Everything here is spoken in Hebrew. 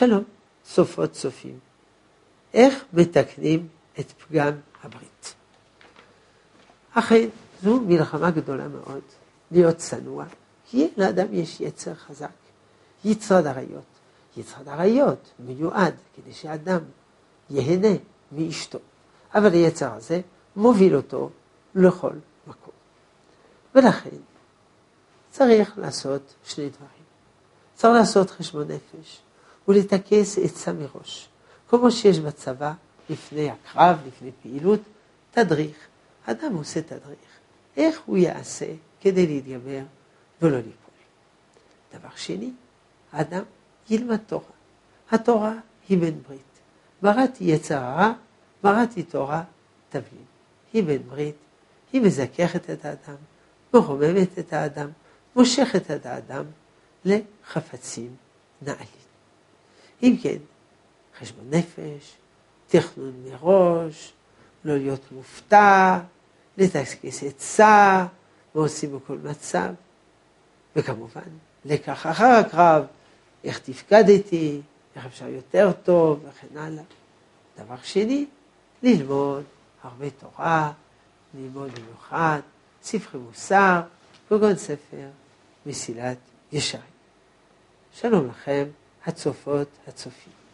שלום, צופות צופים. איך מתקנים את פגם הברית? אכן, זו מלחמה גדולה מאוד, להיות צנוע, כי לאדם יש יצר חזק, יצר עריות. יצר עריות מיועד כדי שאדם יהנה מאשתו, אבל היצר הזה מוביל אותו לכל מקום. ולכן צריך לעשות שני דברים. צריך לעשות חשבון נפש ולתקס עצה מראש. כמו שיש בצבא, לפני הקרב, לפני פעילות, תדריך. אדם עושה תדריך. איך הוא יעשה כדי להתגבר ולא ליפול. דבר שני, האדם ילמד תורה. התורה היא בן ברית. בראתי יצר הרע, בראתי תורה תבלין. היא בן ברית, היא מזככת את האדם, מרוממת את האדם, מושכת את האדם לחפצים נעלים. אם כן, חשבון נפש, תכנון מראש, לא להיות מופתע, לתקס עצה, מה עושים בכל מצב, וכמובן, לקח אחר הקרב, איך תפקדתי, איך אפשר יותר טוב, וכן הלאה. דבר שני, ללמוד הרבה תורה, ללמוד במיוחד, ספרי מוסר, כגון ספר מסילת ישרים. שלום לכם, הצופות, הצופים.